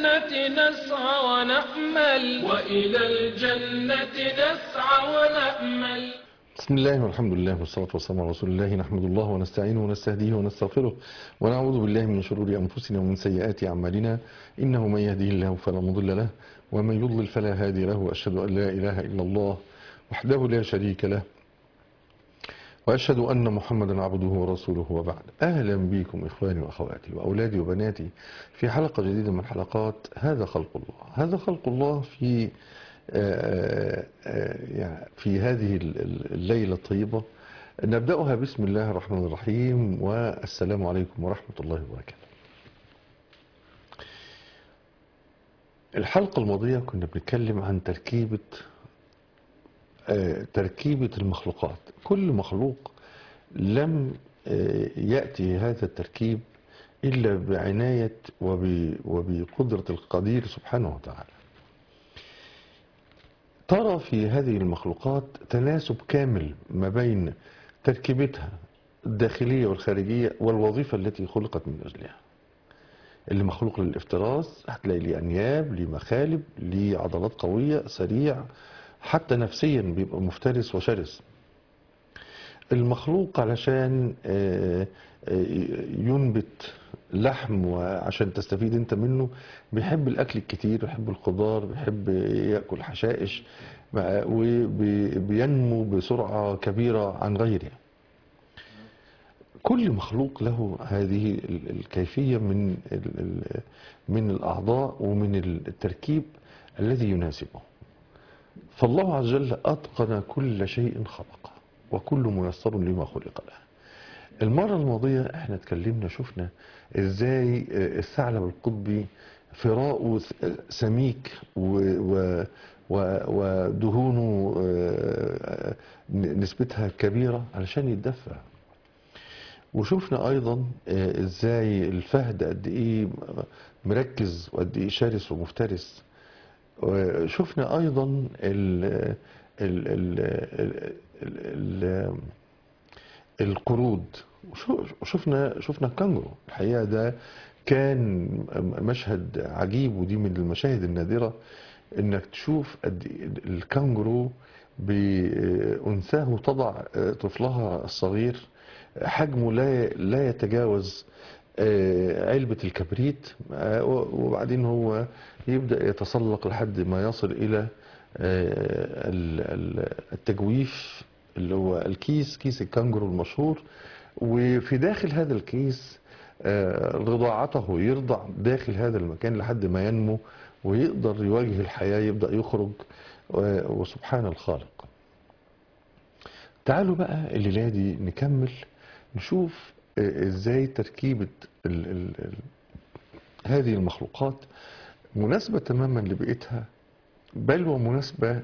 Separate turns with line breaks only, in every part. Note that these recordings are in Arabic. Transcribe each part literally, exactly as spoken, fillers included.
الجنة نسعى ونأمل وإلى الجنة نسعى ونأمل.
بسم الله والحمد لله والصلاة والسلام على رسول الله. نحمد الله ونستعينه ونستهديه ونستغفره ونعوذ بالله من شرور أنفسنا ومن سيئات أعمالنا، إنه من يهديه الله فلا مضل له ومن يضلل فلا هادي له، وأشهد أن لا إله إلا الله وحده لا شريك له، وأشهد أن محمدا عبده ورسوله، وبعد. أهلا بكم إخواني وأخواتي وأولادي وبناتي في حلقة جديدة من حلقات هذا خلق الله. هذا خلق الله في آه، آه، يعني في هذه الليلة الطيبة نبدأها بسم الله الرحمن الرحيم، والسلام عليكم ورحمة الله وبركاته. الحلقة الماضية كنا بنتكلم عن تركيبة آه، تركيبة المخلوقات. كل مخلوق لم آه، يأتي هذا التركيب إلا بعناية وب- وبقدرة القدير سبحانه وتعالى. ترى في هذه المخلوقات تناسب كامل ما بين تركيبتها الداخلية والخارجية والوظيفة التي خلقت من أجلها. اللي مخلوق للافتراس هتلاقي ليه أنياب، ليه مخالب، ليه عضلات قوية، سريع، حتى نفسيا بيبقى مفترس وشرس. المخلوق علشان آه، آه، ينبت لحم وعشان تستفيد انت منه بيحب الاكل الكتير، بيحب الخضار، بيحب ياكل حشائش، وبينمو بسرعه كبيره عن غيره. كل مخلوق له هذه ال- الكيفيه من ال- ال- من الاعضاء ومن التركيب الذي يناسبه. فالله عز وجل اتقن كل شيء خلقه، وكل ميسر لما خلق له. المرة الماضية احنا اتكلمنا، شفنا ازاي الثعلب القطبي فراءه سميك و- و- و- ودهونه آه، نسبتها كبيرة علشان يتدفى. وشفنا ايضا آه، ازاي الفهد قد ايه مركز وقد ايه شرس ومفترس. وشفنا ايضا ال ال ال ال ال القرود. وشو- وشفنا شفنا الكانجرو. الحقيقة ده كان مشهد عجيب، ودي من المشاهد النادرة انك تشوف قد إيه الكانجرو بأنثاه تضع طفلها الصغير، حجمه لا لا يتجاوز آه، علبة الكبريت، آه، وبعدين هو يبدأ يتسلق لحد ما يصل إلى آه، ال- ال- التجويف، اللي هو الكيس، كيس الكانجرو المشهور. وفي داخل هذا الكيس آه، رضاعته، يرضع داخل هذا المكان لحد ما ينمو ويقدر يواجه الحياة، يبدأ يخرج. آه، وسبحان الخالق. تعالوا بقى الليلة دي نكمل نشوف آه، ازاي تركيبة ال ال ال هذه المخلوقات مناسبة تماما لبيئتها، بل ومناسبة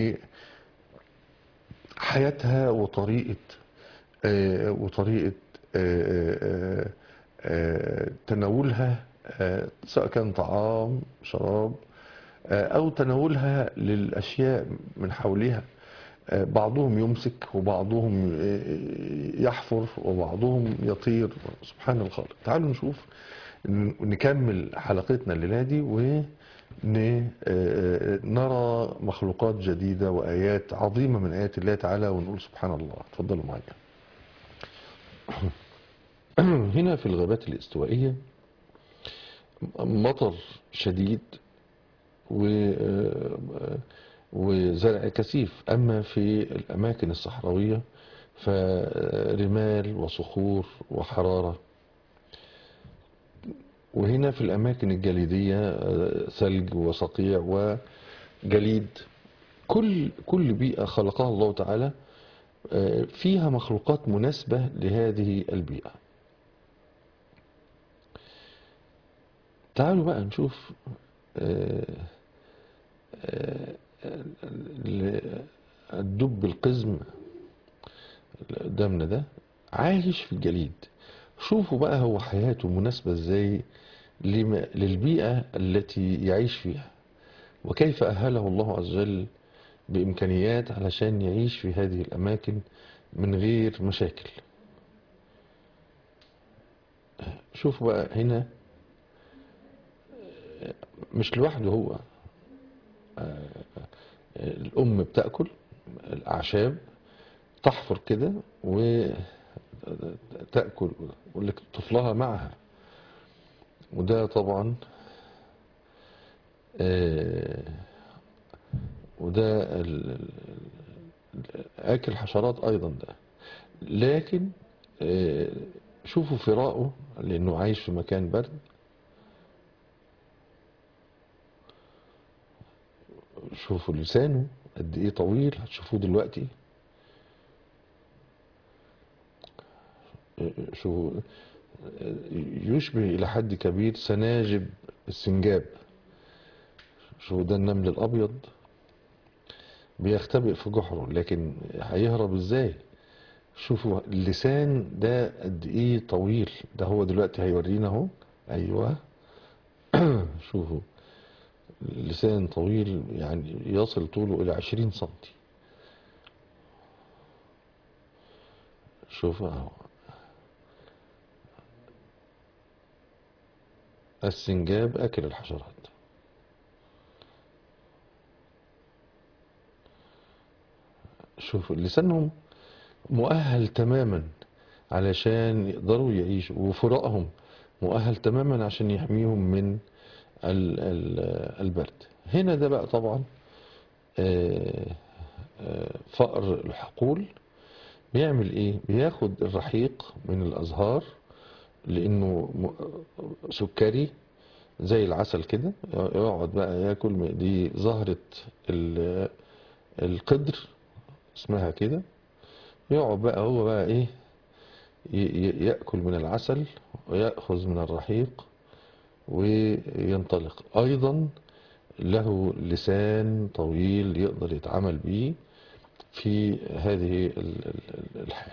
لحياتها وطريقة آه، وطريقة آه، آه، آه، تناولها، آه، سواء كان طعام، شراب، آه، أو تناولها للأشياء من حولها. آه، بعضهم يمسك، وبعضهم آه، يحفر، وبعضهم يطير. سبحان الخالق. تعالوا نشوف، ن- نكمل حلقتنا الليلة دي ونرى مخلوقات جديدة وآيات عظيمة من آيات الله تعالى، ونقول سبحان الله. اتفضلوا معايا. هنا في الغابات الاستوائية مطر شديد و وزرع كثيف. أما في الأماكن الصحراوية فرمال وصخور وحرارة. وهنا في الأماكن الجليدية آه، ثلج وصقيع وجليد. كل كل بيئة خلقها الله تعالى آه، فيها مخلوقات مناسبة لهذه البيئة. تعالوا بقى نشوف آه، آه، ال- الدب القزم اللي قدامنا ده عايش في الجليد. شوفوا بقى هو حياته مناسبة ازاي لما- للبيئة التي يعيش فيها، وكيف أهله الله عز وجل بإمكانيات علشان يعيش في هذه الأماكن من غير مشاكل. شوفوا بقى هنا مش لوحده هو، الأم بتأكل الأعشاب، تحفر كده وتأكل طفلها معها. وده طبعا آه، وده ال- ال- آكل حشرات أيضا ده. لكن آه، شوفوا فراقه لأنه عايش في مكان برد. شوفوا لسانه قد إيه طويل، هتشوفوه دلوقتي. آه، شو آه، يشبه إلى حد كبير سناجب السنجاب. شوفوا ده النمل الأبيض بيختبئ في جحره، لكن هيهرب إزاي؟ شوفوا اللسان ده قد إيه طويل. ده هو دلوقتي هيورينا أهو. أيوه. شوفوا لسان طويل يعني يصل طوله إلى عشرين سنتي. شوفوا أهو. السنجاب أكل الحشرات. شوفوا لسانهم مؤهل تماما علشان يقدروا يعيشوا، وفراقهم مؤهل تماما عشان يحميهم من ال- ال- البرد. هنا ده بقى طبعا آه، آه، فأر الحقول بيعمل ايه؟ بياخد الرحيق من الازهار لانه م- سكري زي العسل كده، يقعد بقى ياكل من- دي زهرة ال- القدر اسمها كده. يقعد بقى هو بقى ايه، ي- ي- يأكل من العسل ويأخذ من الرحيق وينطلق. ايضا له لسان طويل يقدر يتعامل بيه في هذه ال- ال- الحال.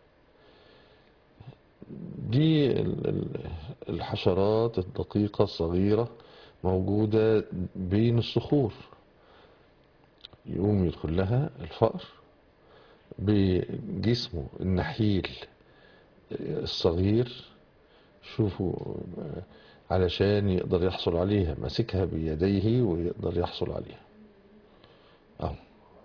دي ال- ال- الحشرات الدقيقة الصغيرة موجودة بين الصخور. يقوم يدخل لها الفأر بجسمه النحيل الصغير. شوفوا علشان يقدر يحصل عليها، ماسكها بيديه ويقدر يحصل عليها اهو.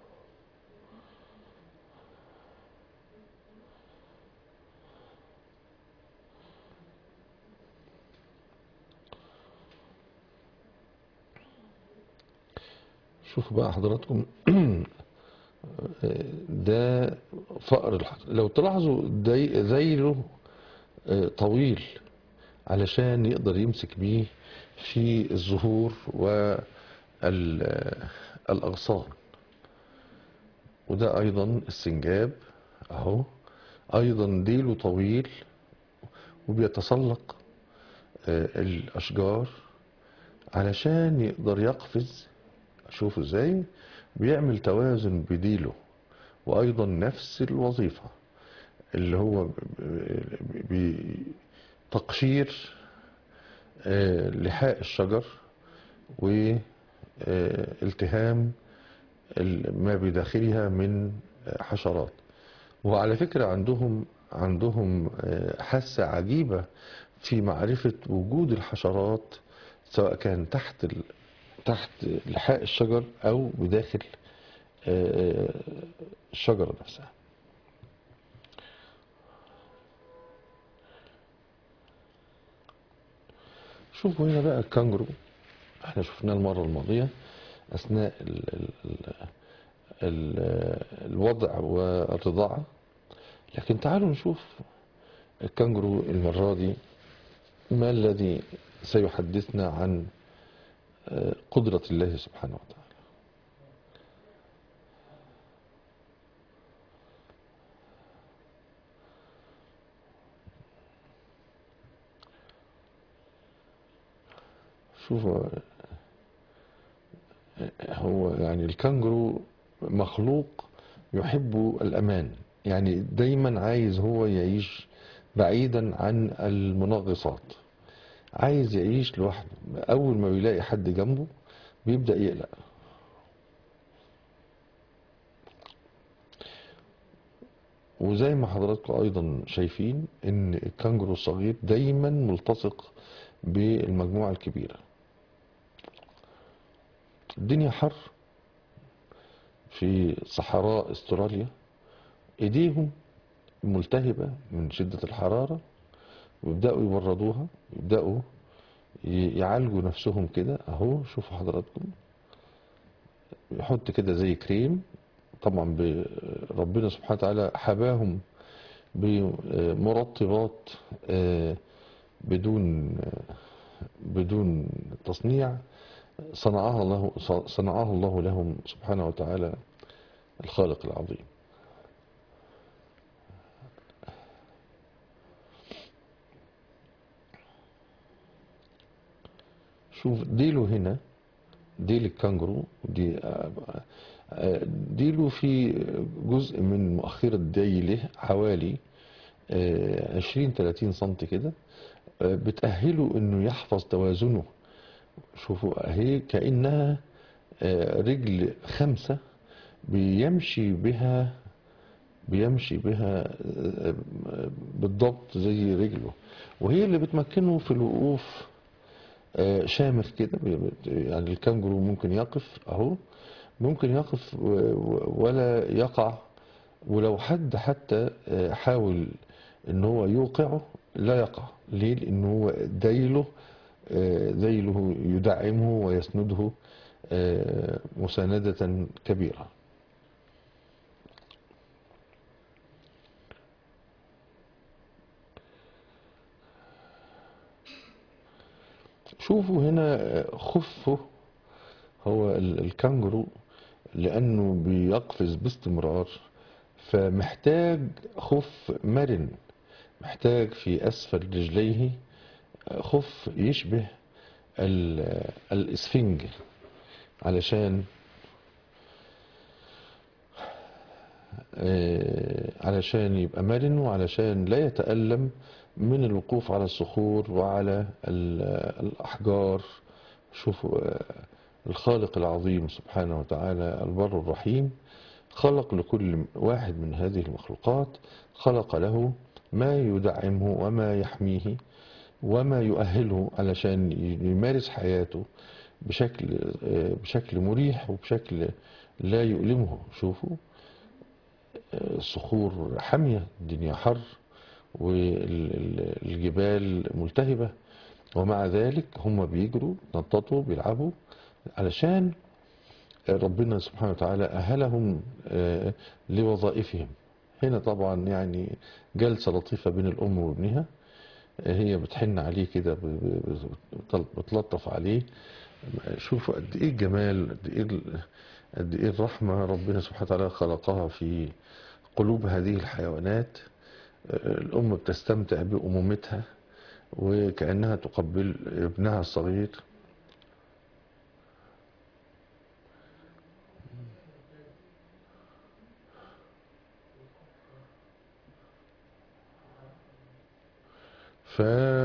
شوفوا بقى حضراتكم. ده فأر الحجر. لو تلاحظوا دي- ذيله آه، طويل علشان يقدر يمسك بيه في الزهور والأغصان. وده أيضا السنجاب أهو، أيضا ديله طويل وبيتسلق آه، الأشجار علشان يقدر يقفز. شوفوا ازاي بيعمل توازن بديله. وأيضا نفس الوظيفة اللي هو بتقشير لحاء الشجر والتهام ما بداخلها من حشرات. وعلى فكرة عندهم عندهم حاسة عجيبة في معرفة وجود الحشرات، سواء كان تحت ال... تحت لحاء الشجر أو بداخل الشجرة نفسها. شوفوا هنا بقى الكانجرو، احنا شفناه المرة الماضية أثناء ال... ال... ال... الوضع والرضاعة. لكن تعالوا نشوف الكانجرو المرة دي ما الذي سيحدثنا عن قدرة الله سبحانه وتعالى. شوفوا هو يعني الكانجرو مخلوق يحب الأمان، يعني دايما عايز هو يعيش بعيدا عن المنغصات، عايز يعيش لوحده. أول ما بيلاقي حد جنبه بيبدأ يقلق. وزي ما حضراتكم أيضا شايفين إن الكانجرو الصغير دايما ملتصق بالمجموعة الكبيرة. الدنيا حر في صحراء استراليا، ايديهم ملتهبة من شدة الحرارة، ويبدأوا يبردوها، يبدأوا ي- يعالجوا نفسهم كده اهو. شوفوا حضراتكم، يحط كده زي كريم. طبعا ب- ربنا سبحانه وتعالى حباهم بمرطبات آه، بدون بدون تصنيع، صنعها الله صنعها الله لهم سبحانه وتعالى، الخالق العظيم. شوف ديله هنا، ديل الكانجرو دي آه، آه، ديله في جزء من مؤخرة ديله حوالي آه، عشرين تلاتين سنتي كده، آه، بتأهله انه يحفظ توازنه. شوفوا اهي كأنها آه، رجل خمسة بيمشي بها بيمشي بها آه، آه، بالضبط زي رجله، وهي اللي بتمكنه في الوقوف آه، شامخ كده. بي- بت- يعني الكانجرو ممكن يقف اهو، ممكن يقف و- و- ولا يقع. ولو حد حتى آه، حاول ان هو يوقعه لا يقع. ليه؟ لان هو ذيله آه، ذيله يدعمه ويسنده آه، مساندة كبيرة. شوفوا هنا آه، خفه. هو ال- الكانجرو لأنه بيقفز باستمرار، فمحتاج خف مرن، محتاج في أسفل رجليه خف يشبه ال- الإسفنج، علشان آه، علشان يبقى مرن، وعلشان لا يتألم من الوقوف على الصخور وعلى ال- الأحجار. شوفوا آه، الخالق العظيم سبحانه وتعالى البر الرحيم خلق لكل واحد من هذه المخلوقات، خلق له ما يدعمه وما يحميه وما يؤهله علشان يمارس حياته بشكل آه، بشكل مريح وبشكل لا يؤلمه. شوفوا الصخور حامية، الدنيا حر، والجبال ملتهبة، ومع ذلك هم بيجروا نططوا بيلعبوا علشان ربنا سبحانه وتعالى أهلهم آه، لوظائفهم. هنا طبعا يعني جلسة لطيفة بين الأم وابنها، آه، هي بتحن عليه كده، ب- ب- بت- بتلطف عليه. شوفوا قد ايه الجمال، قد ايه ال- قد ايه الرحمة ربنا سبحانه وتعالى خلقها في قلوب هذه الحيوانات. الأم بتستمتع بأمومتها وكأنها تقبل ابنها الصغير. ف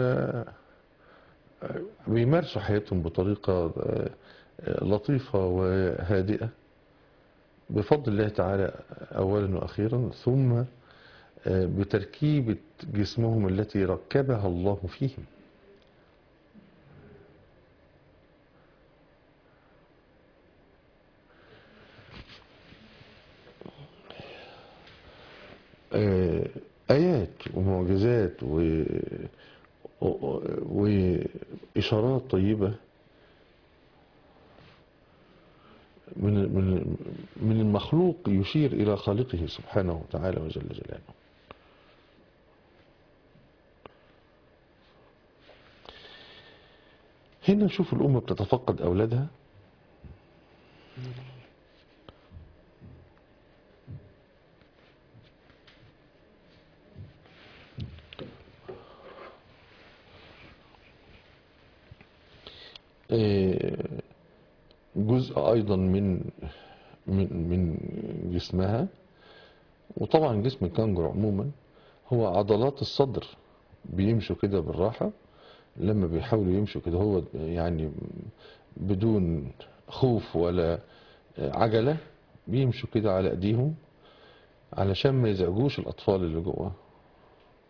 بيمارسوا حياتهم بطريقة آه، آه، لطيفة وهادئة بفضل الله تعالى أولا وأخيرا، ثم آه، بتركيبة جسمهم التي ركبها الله فيهم. آه، آيات ومعجزات و... و- وإشارات طيبة من من من المخلوق يشير إلى خالقه سبحانه وتعالى وجل جلاله. هنا نشوف الأمة بتتفقد أولادها. آه، جزء أيضا من من من جسمها، وطبعا جسم الكنجر عموما هو عضلات الصدر. بيمشوا كده بالراحة لما بيحاولوا يمشوا كده، هو يعني بدون خوف ولا عجلة، بيمشوا كده على ايديهم علشان ما يزعجوش الأطفال اللي جوه.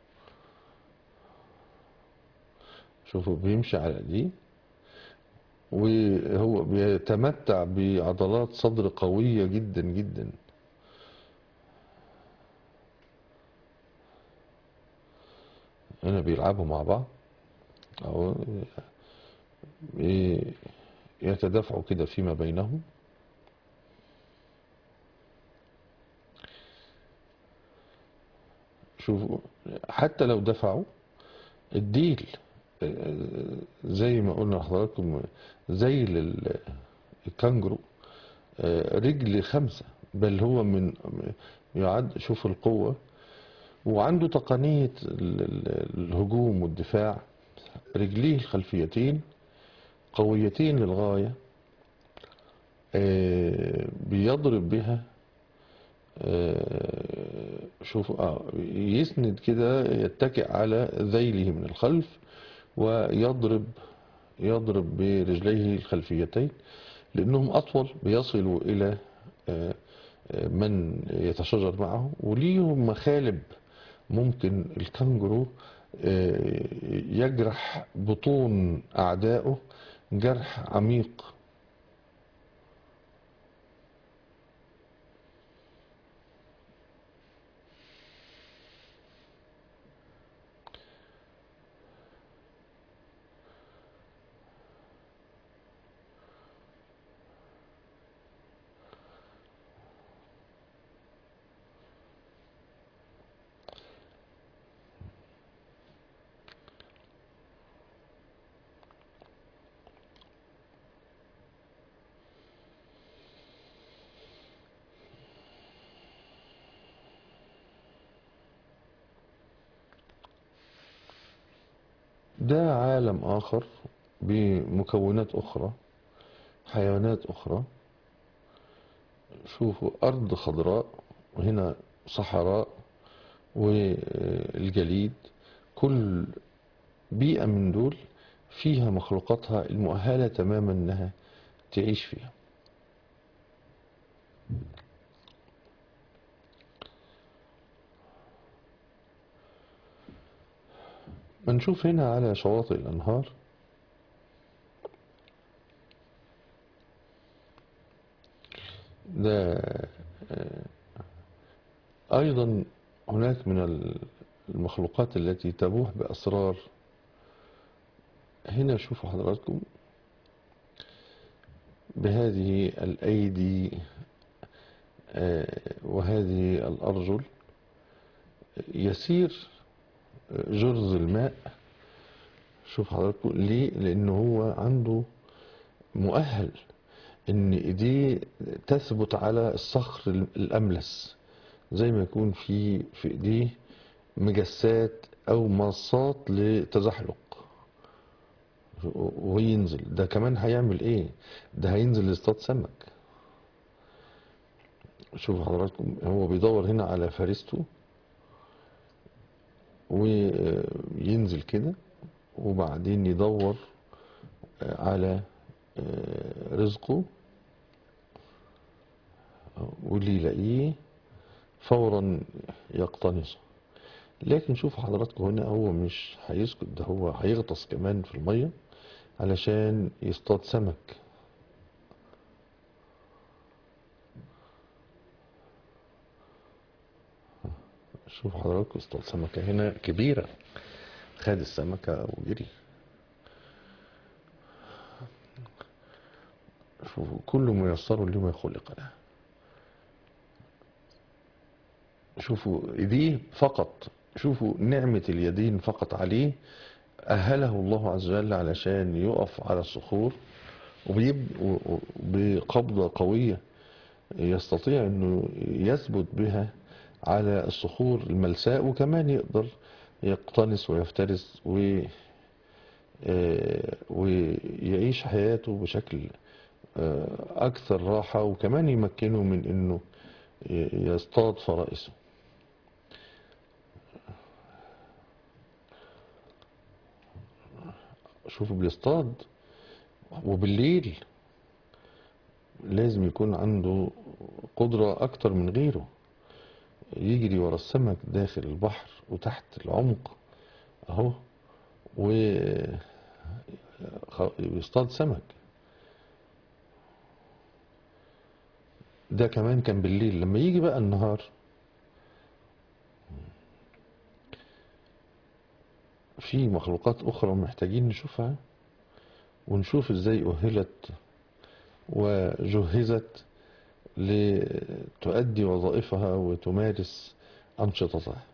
شوفوا بيمشي على ايديه وهو بيتمتع بعضلات صدر قوية جدا جدا. هنا بيلعبوا مع بعض أو يتدافعوا كده فيما بينهم. شوفوا حتى لو دفعوا الديل زي ما قلنا لحضراتكم زي ال- الكانجرو رجل خمسة، بل هو من يعد، شوف القوة، وعنده تقنية ال- ال- الهجوم والدفاع. رجليه الخلفيتين قويتين للغاية، آه، بيضرب بها. آه، شوف اه يسند كده، يتكئ على ذيله من الخلف ويضرب يضرب برجليه الخلفيتين، لأنهم أطول بيصلوا إلى آه، آه، من يتشاجر معه، وليهم مخالب. ممكن الكنجرو آه، يجرح بطون أعدائه جرح عميق. ده عالم آخر بمكونات أخرى، حيوانات أخرى. شوفوا أرض خضراء، وهنا صحراء والجليد. كل بيئة من دول فيها مخلوقاتها المؤهلة تماما أنها تعيش فيها. بنشوف هنا على شواطئ الأنهار ده أيضا هناك من المخلوقات التي تبوح بأسرار. هنا شوفوا حضراتكم بهذه الأيدي آه، وهذه الأرجل يسير جرز الماء. شوف حضراتكم ليه؟ لأنه هو عنده مؤهل إن إيديه تثبت على الصخر الأملس، زي ما يكون في في إيديه مجسات أو مصات لتزحلق وينزل. ده كمان هيعمل إيه؟ ده هينزل يصطاد سمك. شوف حضراتكم هو بيدور هنا على فريسته وينزل كده، وبعدين يدور على رزقه، واللي يلاقيه فورا يقتنصه. لكن شوف حضراتكم هنا هو مش هيسكت، ده هو هيغطس كمان في المية علشان يصطاد سمك. شوف حضراتكم اصطاد سمكة هنا كبيرة، خد السمكة وجري. شوفوا كل ميسر لما خلق له. شوفوا ايديه فقط، شوفوا نعمة اليدين فقط عليه أهله الله عز وجل علشان يقف على الصخور، وبقبضة قوية يستطيع أنه يثبت بها على الصخور الملساء، وكمان يقدر يقتنص ويفترس و آه، ويعيش حياته بشكل آه، أكثر راحة، وكمان يمكنه من أنه يصطاد فرائسه. شوفوا بيصطاد وبالليل لازم يكون عنده قدرة أكتر من غيره، يجري ورا السمك داخل البحر وتحت العمق أهو، ويصطاد سمك. ده كمان كان بالليل. لما يجي بقى النهار في مخلوقات أخرى محتاجين نشوفها، ونشوف ازاي أهلت وجهزت لتؤدي وظائفها وتمارس أنشطتها.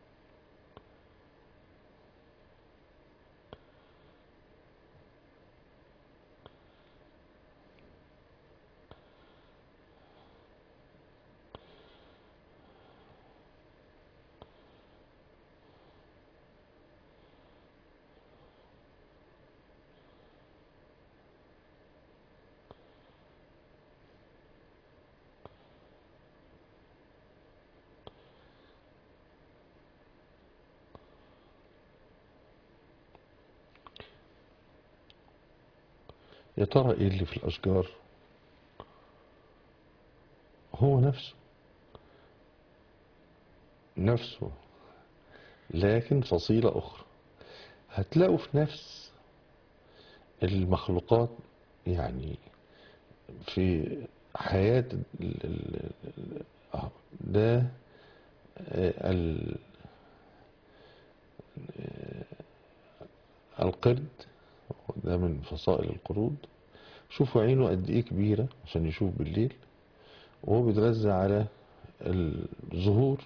يا ترى ايه اللي في الأشجار؟ هو نفسه نفسه لكن فصيلة أخرى. هتلاقوا في نفس المخلوقات، يعني في حياة ال- ال- ال- آه، ده آه، ال- القرد، ده من فصائل القرود. شوفوا عينه قد ايه كبيرة عشان يشوف بالليل، وهو بيتغذى على الزهور.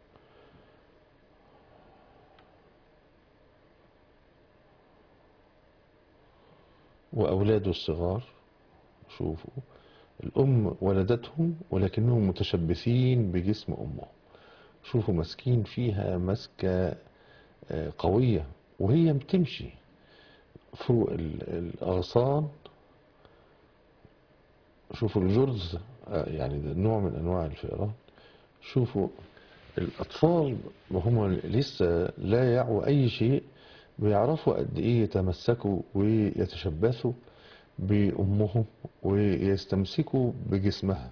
وأولاده الصغار، شوفوا الأم ولدتهم ولكنهم متشبثين بجسم أمهم. شوفوا ماسكين فيها مسكة آه، قوية، وهي بتمشي فوق ال- الأغصان. شوفوا الجرز، آه، يعني ده نوع من أنواع الفئران. شوفوا الأطفال وهم لسه لا يعوا أي شيء، بيعرفوا قد إيه يتمسكوا ويتشبثوا بأمهم ويستمسكوا بجسمها.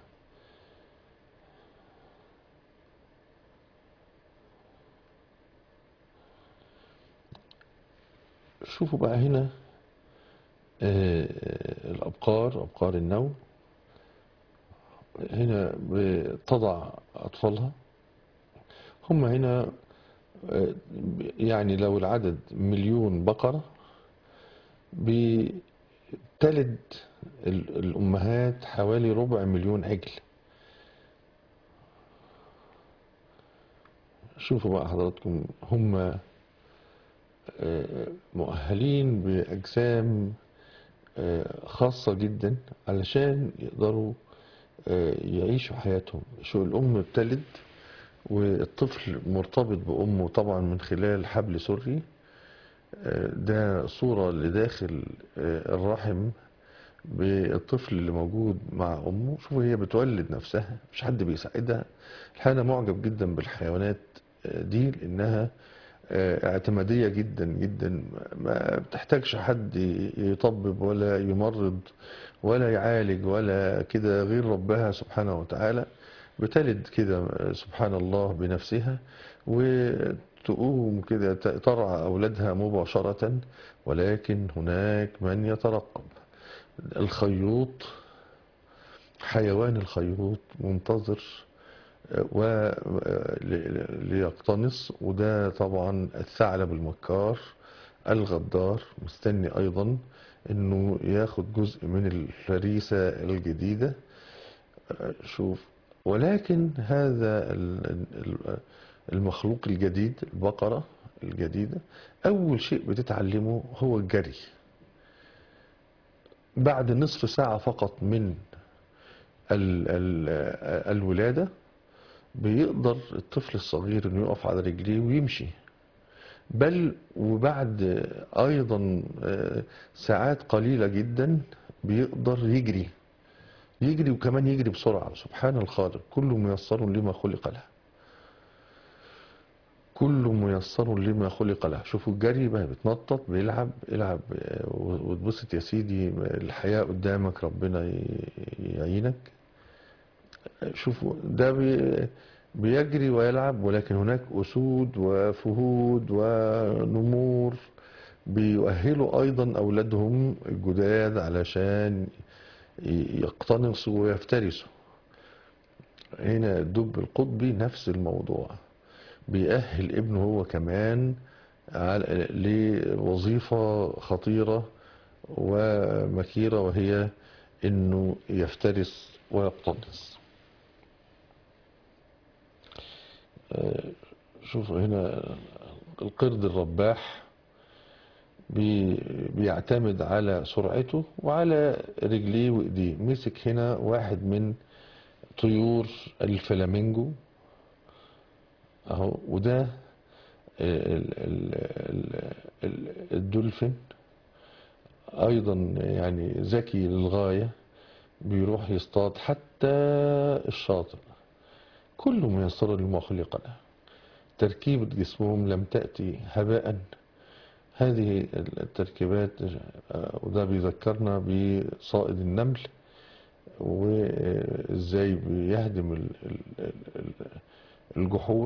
شوفوا بقى هنا آه، الأبقار، أبقار النوم، هنا بتضع أطفالها. هم هنا آه، يعني لو العدد مليون بقرة، بتلد ال- الأمهات حوالي ربع مليون عجل. شوفوا بقى حضراتكم، هم آه، مؤهلين بأجسام آه، خاصة جدا علشان يقدروا آه، يعيشوا حياتهم. شو الأم بتلد والطفل مرتبط بأمه طبعا من خلال حبل سري. آه، ده صورة لداخل آه، الرحم بالطفل اللي موجود مع أمه. شوفوا هي بتولد نفسها، مش حد بيساعدها. الحقيقة أنا معجب جدا بالحيوانات آه، دي، لأنها آه، اعتمادية جدا جدا، ما بتحتاجش حد يطبب ولا يمرض ولا يعالج ولا كده، غير ربها سبحانه وتعالى. بتلد كده آه، سبحان الله بنفسها، وتقوم كده ت- ترعى أولادها مباشرة. ولكن هناك من يترقب. الخيوط، حيوان الخيوط منتظر وليقتنص. وده طبعا الثعلب المكار الغدار مستني ايضا انه ياخد جزء من الفريسة الجديدة. شوف، ولكن هذا ال- ال- المخلوق الجديد، البقرة الجديدة، اول شيء بتتعلمه هو الجري. بعد نصف ساعة فقط من ال- ال- الولادة بيقدر الطفل الصغير انه يقف على رجليه ويمشي. بل وبعد ايضا آه، ساعات قليلة جدا بيقدر يجري. يجري وكمان يجري بسرعة. سبحان الخالق، كل ميسر لما خلق له. كل ميسر لما خلق له. شوفوا الجري بقى، بتنطط بيلعب العب آه، وتبسط يا سيدي. الحياة قدامك، ربنا ي- يعينك. شوفوا ده بي بيجري ويلعب، ولكن هناك أسود وفهود ونمور بيؤهلوا أيضا أولادهم الجداد علشان ي- يقتنصوا ويفترسوا. هنا الدب القطبي نفس الموضوع، بيأهل ابنه هو كمان على- لوظيفة خطيرة ومكيرة، وهي انه يفترس ويقتنص. آه، شوف هنا القرد الرباح بي بيعتمد على سرعته وعلى رجليه وايديه. مسك هنا واحد من طيور الفلامينجو اهو، وده ال- ال- ال- ال- الدولفين ايضا يعني ذكي للغاية، بيروح يصطاد حتى الشاطئ. كله ميسر لما خلق له. تركيبة جسمهم لم تأتي هباء. هذه التركيبات آه، وده بيذكرنا بصائد النمل، وازاي بيهدم ال- ال- ال- الجحور،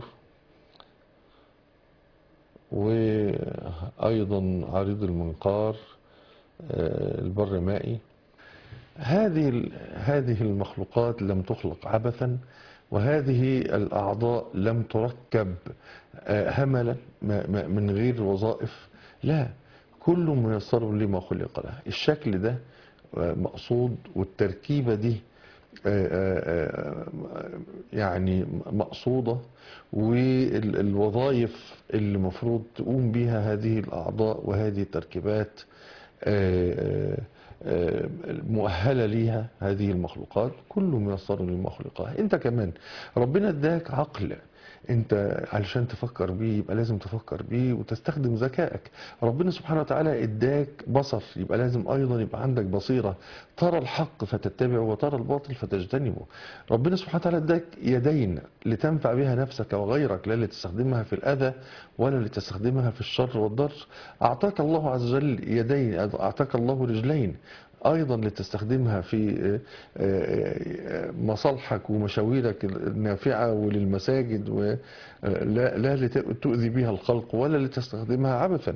وأيضا عريض المنقار آه، البر مائي. هذه ال- هذه المخلوقات لم تخلق عبثا، وهذه الأعضاء لم تركب آه، هملا ما- ما- من غير وظائف. لا، كل ميسر لما خلق له. الشكل ده آه، مقصود، والتركيبة دي آه، آه، آه، يعني مقصودة، والوظائف اللي المفروض تقوم بها هذه الأعضاء وهذه التركيبات آه، آه، مؤهلة ليها هذه المخلوقات. كل ميسر لما خلق له. انت كمان ربنا اداك عقل، انت علشان تفكر بيه يبقى لازم تفكر بيه وتستخدم ذكائك. ربنا سبحانه وتعالى اداك بصر، يبقى لازم ايضا يبقى عندك بصيرة، ترى الحق فتتبعه وترى الباطل فتجتنبه. ربنا سبحانه وتعالى اداك يدين لتنفع بها نفسك وغيرك، لا لتستخدمها في الاذى ولا لتستخدمها في الشر والضر. اعطاك الله عز وجل يدين، اعطاك الله رجلين ايضا لتستخدمها في آه، آه، مصالحك ومشاويرك النافعه وللمساجد، ولا لا لتؤذي بها الخلق ولا لتستخدمها عبثا.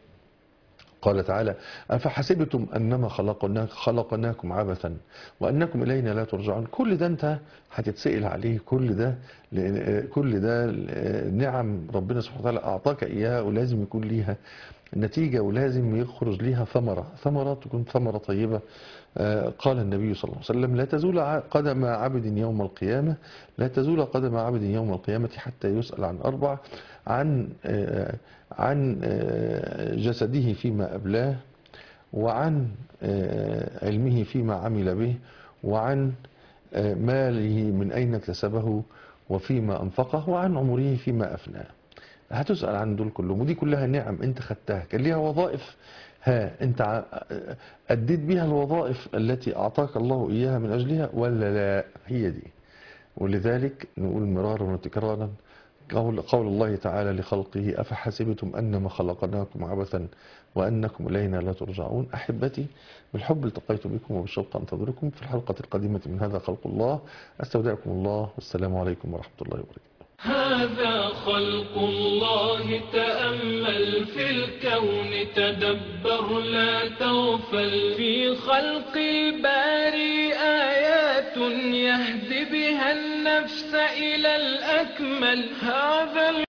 قال تعالى: أفحسبتم أنما خلقناك خلقناكم عبثا وأنكم إلينا لا ترجعون. كل ده أنت هتتسأل عليه، كل ده كل ده نعم ربنا سبحانه وتعالى أعطاك إياها، ولازم يكون ليها نتيجة، ولازم يخرج ليها ثمرة، ثمرة تكون ثمرة طيبة. آه، قال النبي صلى الله عليه وسلم: لا تزول ع- قدم عبد يوم القيامة لا تزول قدم عبد يوم القيامة حتى يسأل عن أربع: عن آه، عن آه، جسده فيما أبلاه، وعن آه، علمه فيما عمل به، وعن آه، ماله من أين اكتسبه وفيما أنفقه، وعن عمره فيما أفناه. هتسأل عن دول كلهم، ودي كلها نعم انت خدتها، كان ليها وظائف. ها انت ع- أديت بيها الوظائف التي أعطاك الله إياها من أجلها ولا لا؟ هي دي. ولذلك نقول مرارا وتكرارا قول, قول الله تعالى لخلقه: أفحسبتم أنما خلقناكم عبثا وأنكم إلينا لا ترجعون. أحبتي، بالحب التقيت بكم وبالشوق أنتظركم في الحلقة القادمة من هذا خلق الله. أستودعكم الله، والسلام عليكم ورحمة الله وبركاته.
هذا خلق الله، تأمل في الكون، تدبر لا تغفل. في خلق الباري آيات يهدي بها النفس إلى الأكمل. هذا